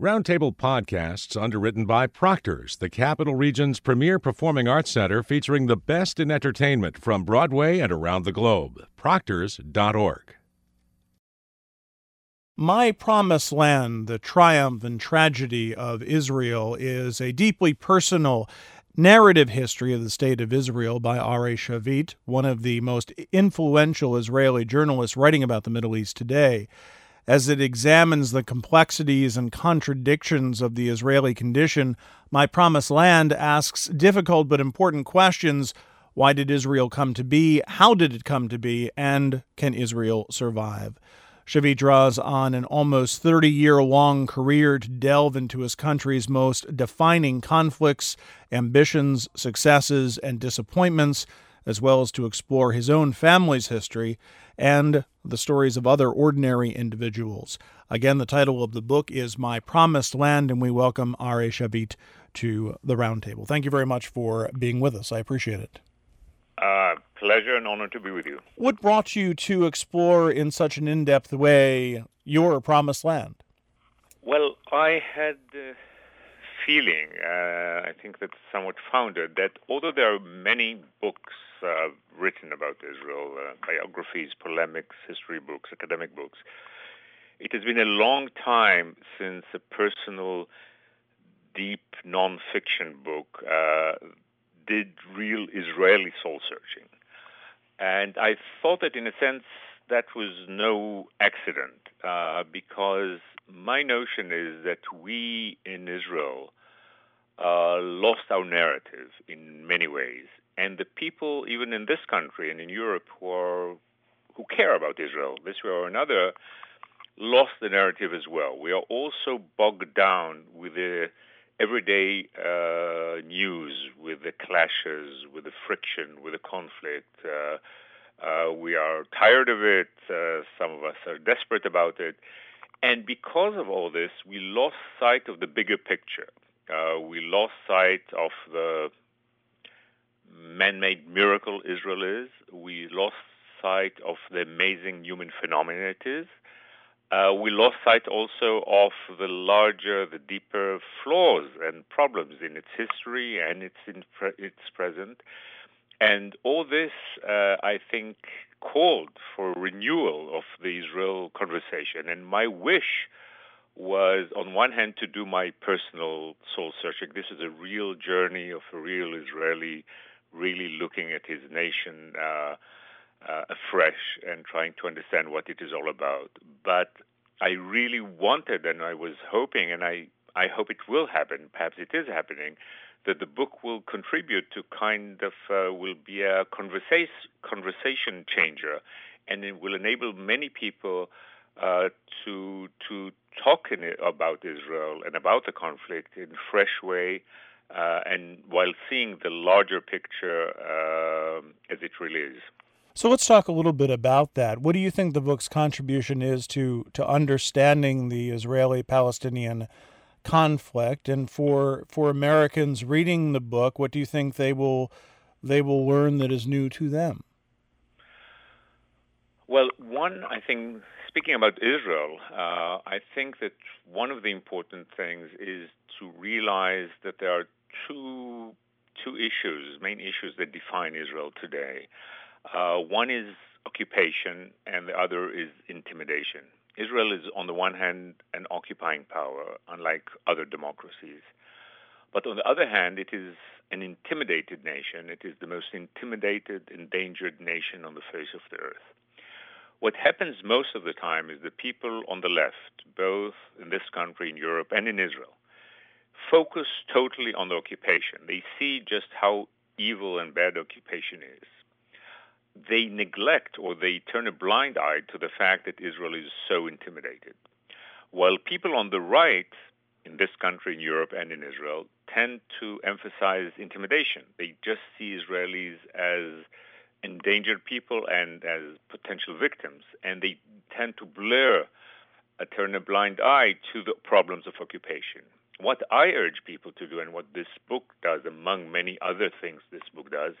Roundtable Podcasts, underwritten by Proctor's, the Capital Region's premier performing arts center featuring the best in entertainment from Broadway and around the globe. Proctors.org. My Promised Land, The Triumph and Tragedy of Israel, is a deeply personal narrative history of the State of Israel by Ari Shavit, one of the most influential Israeli journalists writing about the Middle East today. As it examines the complexities and contradictions of the Israeli condition, My Promised Land asks difficult but important questions. Why did Israel come to be? How did it come to be? And can Israel survive? Shavit draws on an almost 30-year-long career to delve into his country's most defining conflicts, ambitions, successes, and disappointments, as well as to explore his own family's history and the stories of other ordinary individuals. Again, the title of the book is My Promised Land, and we welcome Ari Shavit to the Roundtable. Thank you very much for being with us. I appreciate it. Pleasure and honor to be with you. What brought you to explore in such an in-depth way your Promised Land? Well, I had a feeling, I think that's somewhat founded, that although there are many books written about Israel, biographies, polemics, history books, academic books, it has been a long time since a personal, deep, non-fiction book did real Israeli soul-searching. And I thought that, in a sense, that was no accident, because my notion is that we in Israel lost our narrative in many ways. And the people, even in this country and in Europe, who care about Israel, this way or another, lost the narrative as well. We are also bogged down with the everyday news, with the clashes, with the friction, with the conflict. We are tired of it. Some of us are desperate about it. And because of all this, we lost sight of the bigger picture. We lost sight of the man-made miracle Israel is. We lost sight of the amazing human phenomenon it is. We lost sight also of the larger, the deeper flaws and problems in its history and its present. And all this, I think, called for renewal of the Israel conversation. And my wish was, on one hand, to do my personal soul-searching. This is a real journey of a real Israeli really looking at his nation afresh and trying to understand what it is all about. But I really wanted, and I was hoping, and I hope it will happen, perhaps it is happening, that the book will contribute to will be a conversation changer, and it will enable many people to talk about Israel and about the conflict in a fresh way, and while seeing the larger picture as it really is. So let's talk a little bit about that. What do you think the book's contribution is to understanding the Israeli-Palestinian conflict? And for Americans reading the book, what do you think they will learn that is new to them? Well, I think, speaking about Israel, I think that one of the important things is to realize that there are two main issues that define Israel today. One is occupation, and the other is intimidation. Israel is, on the one hand, an occupying power, unlike other democracies. But on the other hand, it is an intimidated nation. It is the most intimidated, endangered nation on the face of the earth. What happens most of the time is the people on the left, both in this country, in Europe, and in Israel, focus totally on the occupation. They see just how evil and bad occupation is. They neglect or they turn a blind eye to the fact that Israel is so intimidated. While people on the right, in this country, in Europe, and in Israel, tend to emphasize intimidation. They just see Israelis as endangered people and as potential victims, and they tend to turn a blind eye to the problems of occupation. What I urge people to do, and what this book does, among many other things this book does,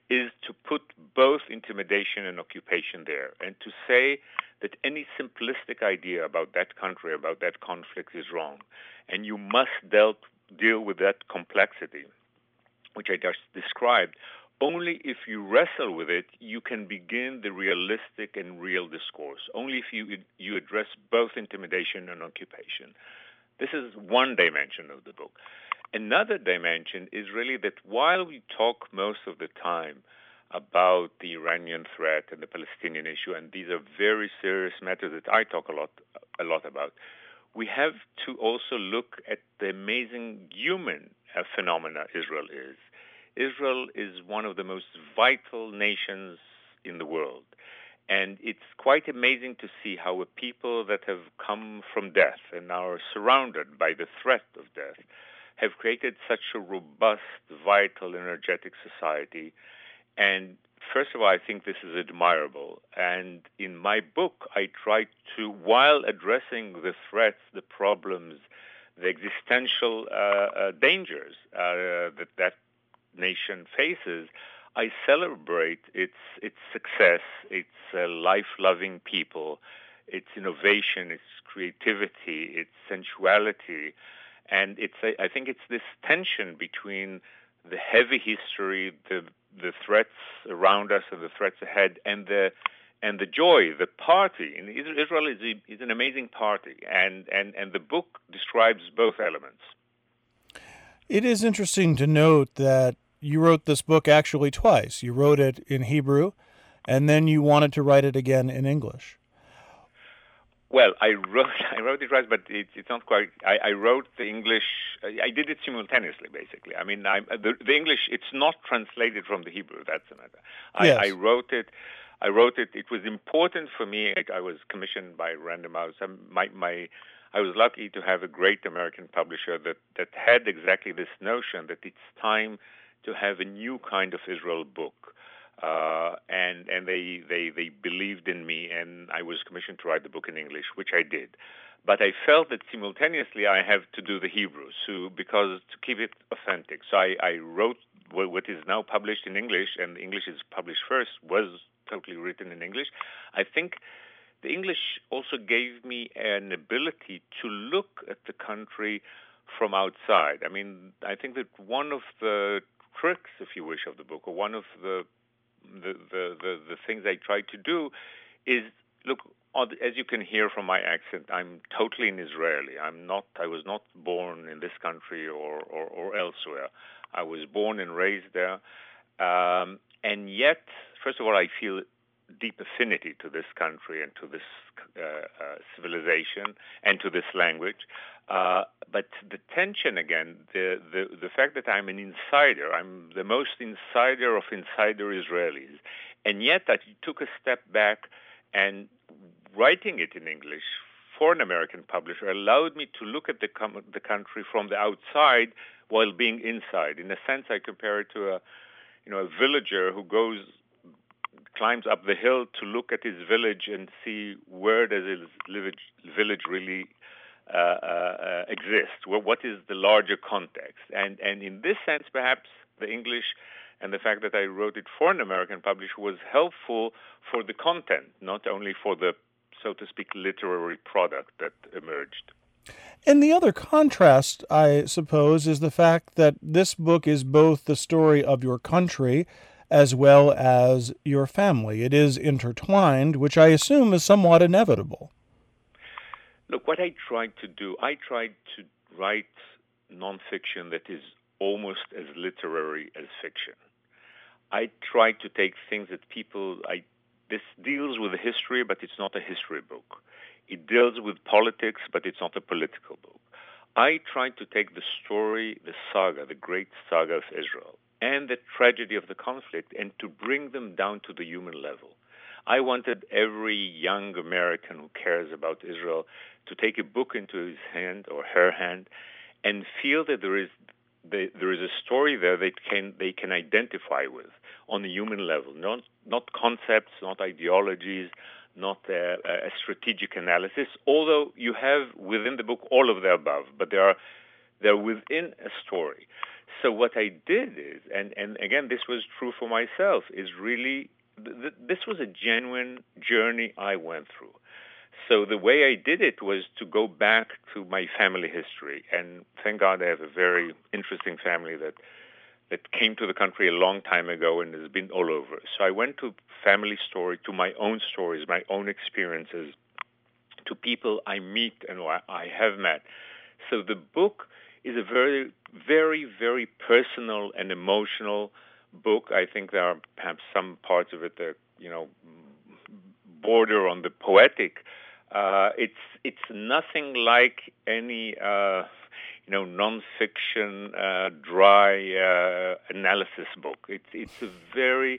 is to put both intimidation and occupation there, and to say that any simplistic idea about that country, about that conflict, is wrong. And you must deal with that complexity, which I just described. Only if you wrestle with it, you can begin the realistic and real discourse. Only if you address both intimidation and occupation. This is one dimension of the book. Another dimension is really that while we talk most of the time about the Iranian threat and the Palestinian issue, and these are very serious matters that I talk a lot about, we have to also look at the amazing human phenomena Israel is. Israel is one of the most vital nations in the world. And it's quite amazing to see how a people that have come from death and now are surrounded by the threat of death have created such a robust, vital, energetic society. And first of all, I think this is admirable. And in my book, I try to, while addressing the threats, the problems, the existential dangers that nation faces, I celebrate its success, its life-loving people, its innovation, its creativity, its sensuality, and I think it's this tension between the heavy history, the threats around us and the threats ahead, and the joy, the party. And Israel is an amazing party, and the book describes both elements. It is interesting to note that you wrote this book actually twice. You wrote it in Hebrew, and then you wanted to write it again in English. Well, I wrote it right, but it's not quite. I wrote the English. I did it simultaneously, basically. I mean, the English. It's not translated from the Hebrew. That's the matter. Yes. I wrote it. It was important for me. I was commissioned by Random House. I was lucky to have a great American publisher that had exactly this notion that it's time to have a new kind of Israel book. And they believed in me, and I was commissioned to write the book in English, which I did. But I felt that simultaneously I have to do the Hebrew, because to keep it authentic. So I wrote what is now published in English, and English is published first, was totally written in English. I think the English also gave me an ability to look at the country from outside. I mean, I think that one of the tricks, if you wish, of the book, or one of the things I try to do is look. As you can hear from my accent, I'm totally an Israeli. I was not born in this country or elsewhere. I was born and raised there, and yet, first of all, I feel deep affinity to this country and to this civilization and to this language. But the tension again, the fact that I'm an insider, I'm the most insider of insider Israelis, and yet I took a step back, and writing it in English for an American publisher allowed me to look at the country from the outside while being inside. In a sense, I compare it to a villager who climbs up the hill to look at his village and see where does his village really exist. What is the larger context? And in this sense, perhaps the English and the fact that I wrote it for an American publisher was helpful for the content, not only for the, so to speak, literary product that emerged. And the other contrast, I suppose, is the fact that this book is both the story of your country as well as your family. It is intertwined, which I assume is somewhat inevitable. Look, what I tried to do, I tried to write nonfiction that is almost as literary as fiction. I tried to take things that this deals with history, but it's not a history book. It deals with politics, but it's not a political book. I tried to take the story, the saga, the great saga of Israel, and the tragedy of the conflict, and to bring them down to the human level. I wanted every young American who cares about Israel to take a book into his hand or her hand and feel that there is a story there they can identify with on a human level, not concepts, not ideologies, not a strategic analysis, although you have within the book all of the above, but they're within a story. So what I did is, and again, this was true for myself, is really, this was a genuine journey I went through. So the way I did it was to go back to my family history. And thank God I have a very interesting family that came to the country a long time ago and has been all over. So I went to family story, to my own stories, my own experiences, to people I meet and I have met. So the book is a very, very, very personal and emotional book. I think there are perhaps some parts of it that, border on the poetic. It's nothing like any nonfiction dry analysis book. It's a very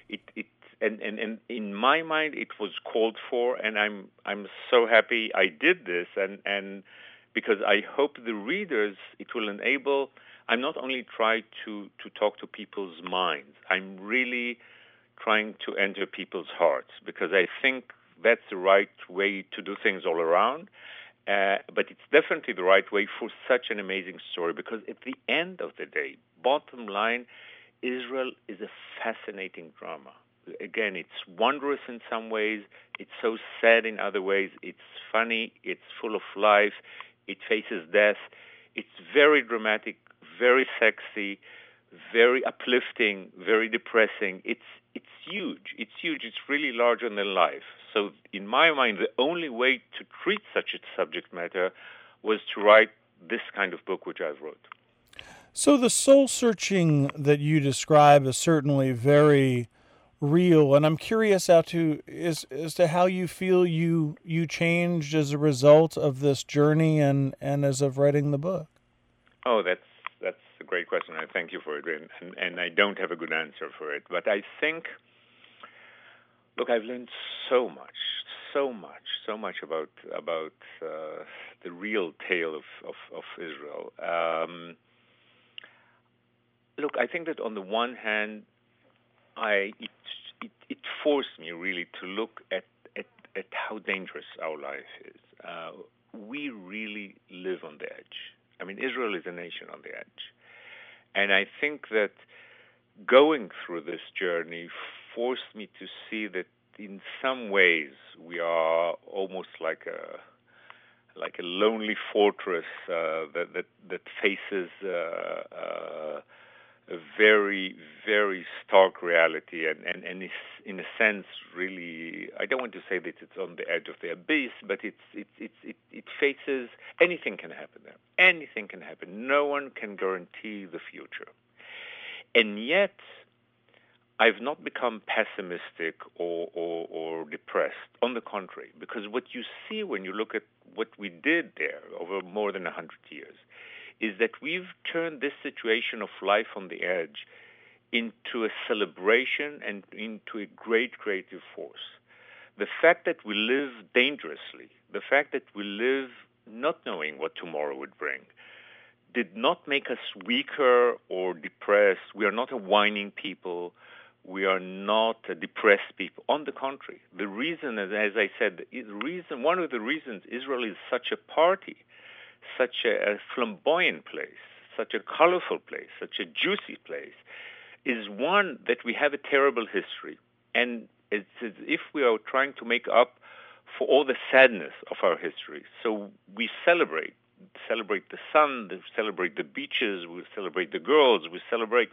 and in my mind it was called for, and I'm so happy I did this, and because I hope the readers, it will enable. I'm not only trying to talk to people's minds. I'm really trying to enter people's hearts, because I think that's the right way to do things all around. But it's definitely the right way for such an amazing story, because at the end of the day, bottom line, Israel is a fascinating drama. Again, it's wondrous in some ways. It's so sad in other ways. It's funny. It's full of life. It faces death. It's very dramatic, very sexy, very uplifting, very depressing. It's huge. It's huge. It's really larger than life. So in my mind, the only way to treat such a subject matter was to write this kind of book, which I've wrote. So the soul-searching that you describe is certainly very real, and I'm curious as to how you feel you changed as a result of this journey and as of writing the book. Oh, that's a great question. I thank you for it, and I don't have a good answer for it. But I think, look, I've learned so much about the real tale of Israel. Look, I think that on the one hand, it forced me really to look at how dangerous our life is. We really live on the edge. I mean, Israel is a nation on the edge. And I think that going through this journey forced me to see that in some ways we are almost like a lonely fortress that faces a very, very stark reality, and is, in a sense, really, I don't want to say that it's on the edge of the abyss, but it faces, anything can happen there. Anything can happen. No one can guarantee the future. And yet, I've not become pessimistic or depressed. On the contrary, because what you see when you look at what we did there over more than 100 years is that we've turned this situation of life on the edge into a celebration and into a great creative force. The fact that we live dangerously, the fact that we live not knowing what tomorrow would bring, did not make us weaker or depressed. We are not a whining people. We are not a depressed people. On the contrary, the reason, as I said, one of the reasons Israel is such a party, such a flamboyant place, such a colorful place, such a juicy place, is one that we have a terrible history. And it's as if we are trying to make up for all the sadness of our history. So we celebrate the sun, we celebrate the beaches, we celebrate the girls, we celebrate.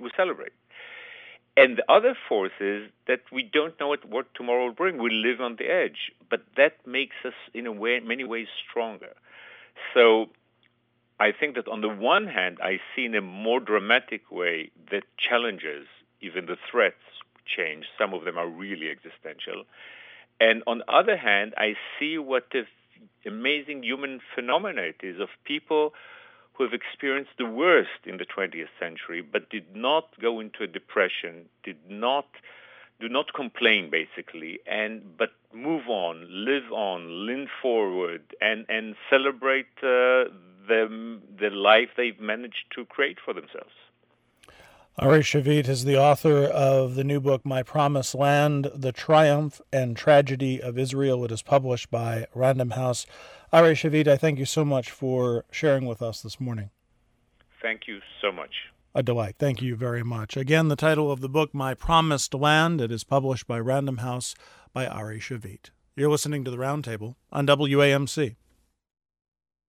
And the other force is that we don't know what tomorrow will bring. We live on the edge. But that makes us, in many ways, stronger. So I think that on the one hand, I see in a more dramatic way that challenges, even the threats, change. Some of them are really existential. And on the other hand, I see what the amazing human phenomena it is of people who have experienced the worst in the 20th century, but did not go into a depression, do not complain, basically, but move on, lean forward, and celebrate the life they've managed to create for themselves. Ari Shavit is the author of the new book, My Promised Land, The Triumph and Tragedy of Israel. It is published by Random House. Ari Shavit, I thank you so much for sharing with us this morning. Thank you so much. A delight. Thank you very much. Again, the title of the book, My Promised Land. It is published by Random House by Ari Shavit. You're listening to The Roundtable on WAMC.